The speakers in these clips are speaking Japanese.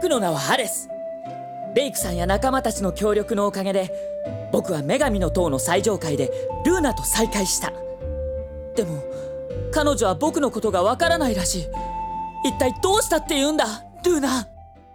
僕の名はアレス。レイクさんや仲間たちの協力のおかげで、僕は女神の塔の最上階でルーナと再会した。でも彼女は僕のことがわからないらしい。一体どうしたって言うんだ、ルーナ。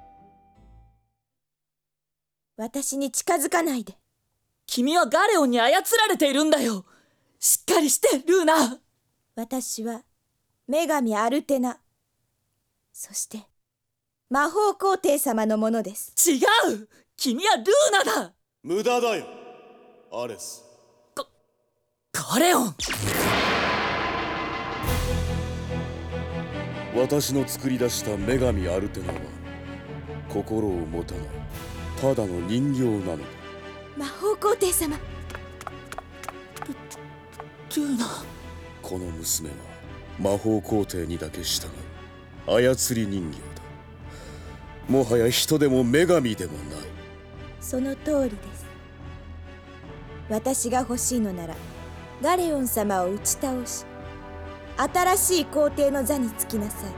私に近づかないで。 君はガレオンに操られているんだよ。しっかりしてルーナ。 私は女神アルテナ、そして魔法皇帝様のものです。 違う、君はルーナだ。 無駄だよアレス。 ガレオン。 私の作り出した女神アルテナは心を持たないただの人形なのだ。 魔法皇帝様。 ルーナ。 この娘は魔法皇帝にだけ従う操り人形だ。もはや人でも女神でもない。 その通りです。私が欲しいのならガレオン様を打ち倒し、新しい皇帝の座につきなさい。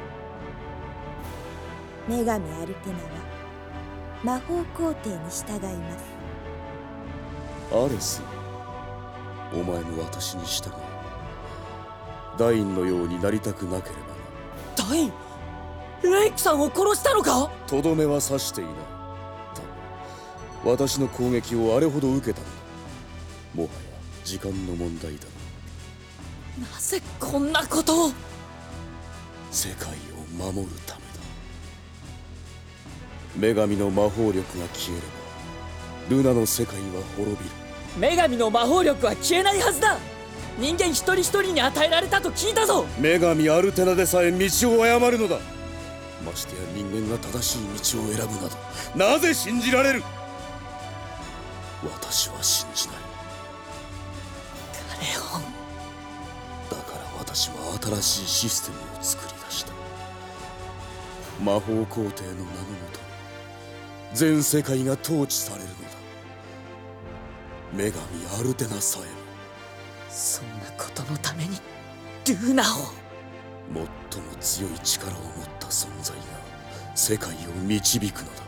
女神アルテナは魔法皇帝に従います。 アレス、お前も私に従う。ダインのようになりたくなければな。 ダイン、レイクさんを殺したのか。 とどめは刺していない。だ私の攻撃をあれほど受けたのだ。もはや時間の問題だ。 なぜこんなことを。 世界を守るためだ。女神の魔法力が消えればルナの世界は滅びる。 女神の魔法力は消えないはずだ。人間一人一人に与えられたと聞いたぞ。 女神アルテナでさえ道を誤るのだ。ましてや人間が正しい道を選ぶなどなぜ信じられる。私は信じない。 ガレオン。 だから私は新しいシステムを作り出した。魔法皇帝の名のもと全世界が統治されるのだ。女神アルテナさえも。 そんなことのためにルーナを。 最も強い力を持った存在が世界を導くのだ。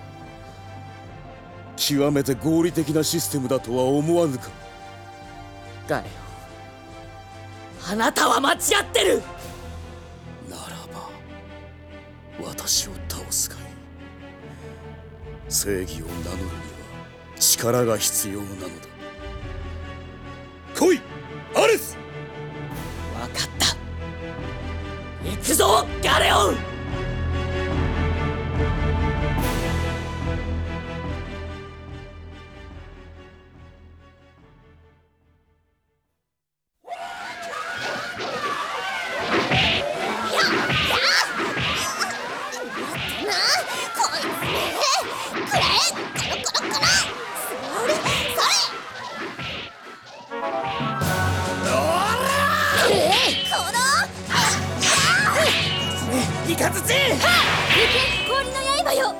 極めて合理的なシステムだとは思わぬか。 ガレオン、あなたは間違ってる。 ならば私を倒すがいい。正義を名乗るには力が必要なのだ。来いアレス。 分かった。行くぞガレオン。イカズチ。 氷の刃よ。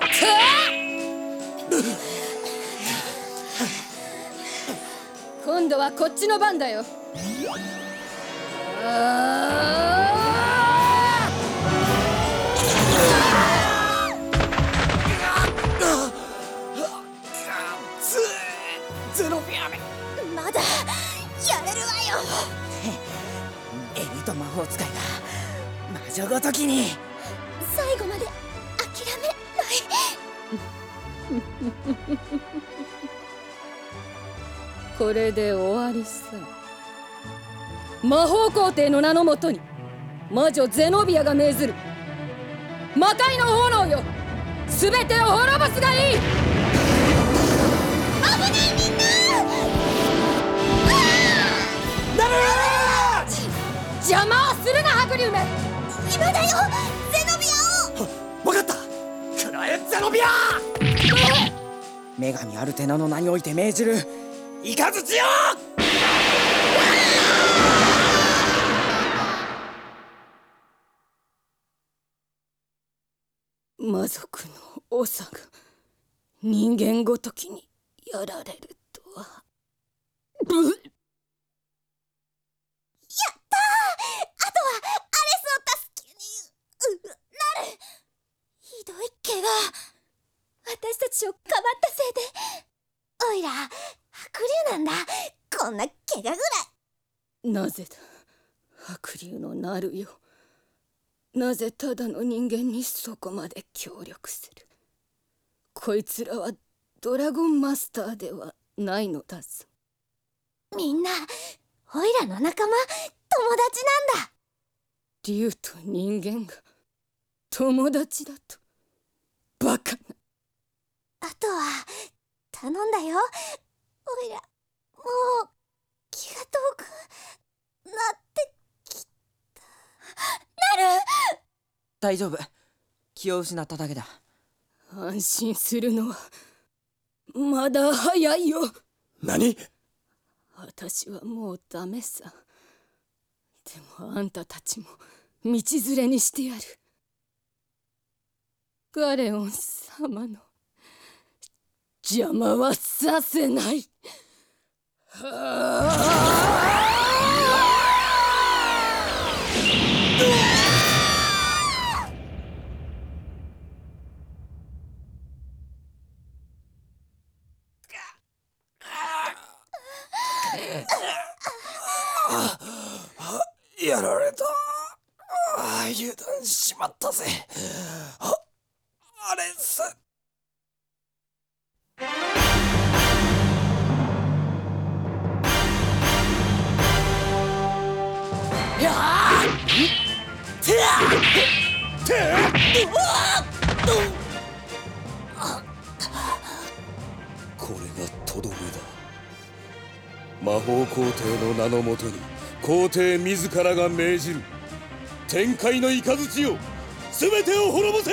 今度はこっちの番だよ。 ゼノビアメ。 まだやれるわよ。 エリート魔法使いが魔女ごときに。 最後まで諦めない。 これで終わりさ。魔法皇帝の名のもとに魔女ゼノビアが命ずる魔界の炎よ、すべてを滅ぼすがいい。 危ないみんな。 ダメー。 邪魔をするなハグリウメ。 今だよゼノビアを。 分かった。クラエゼノビア。女神アルテナの名において命じるイカズチよ。 魔族の長が人間ごときにやられるとは。 やったー。あとはアレスを助けになる。ひどい怪我。 しょ。かばったせいでおいら白龍なんだ。こんな怪我ぐらい。 なぜだ白龍のなるよ。なぜただの人間にそこまで協力する。こいつらはドラゴンマスターではないのだぞ。 みんなおいらの仲間、友達なんだ。 竜と人間が友達だと。バカな。 あとは頼んだよ。おいらもう気が遠くなってきた。なる。 大丈夫。気を失っただけだ。 安心するのはまだ早いよ。 何？ 私はもうダメさ。でもあんたたちも道連れにしてやる。ガレオン様の邪魔はさせない。 やられた。油断しちまったぜ。アレス。これがとどめだ。魔法皇帝の名のもとに皇帝自らが命じる天界の雷を全てを滅ぼせ。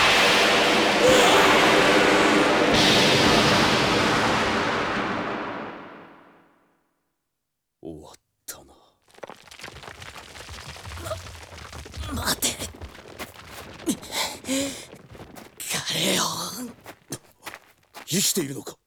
終わったな。 待て。ガレオン。 生きているのか。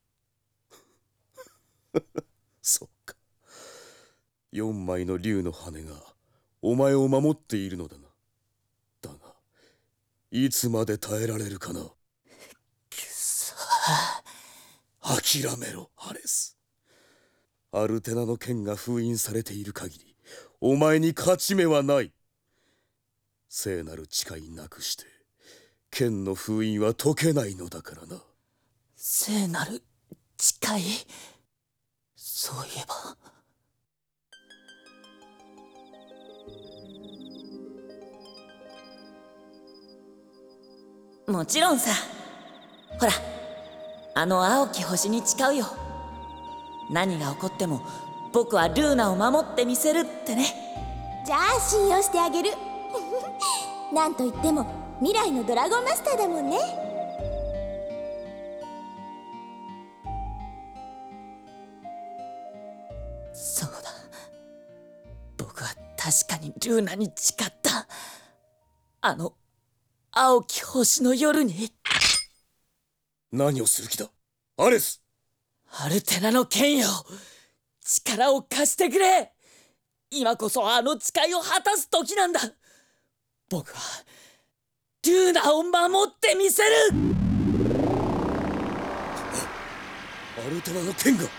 そうか。4枚の竜の羽がお前を守っているのだな。だがいつまで耐えられるかな。くそ。 諦めろアレス。アルテナの剣が封印されている限りお前に勝ち目はない。聖なる誓いなくして剣の封印は解けないのだからな。 聖なる誓い。そういえば。もちろんさ。ほら、あの青き星に誓うよ。何が起こっても僕はルーナを守ってみせるってね。 じゃあ信用してあげる。なんといっても未来のドラゴンマスターだもんね。 そうだ。僕は確かにルーナに誓った。あの青き星の夜に。 何をする気だアレス。 アルテナの剣よ、力を貸してくれ。今こそあの誓いを果たす時なんだ。僕はルーナを守ってみせる。 アルテナの剣が。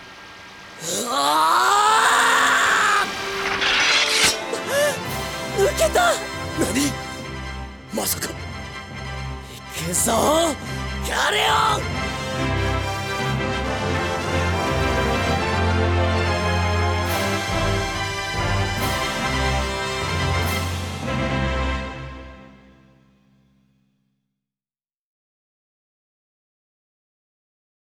抜けた。 何？まさか。 行くぞガレオン。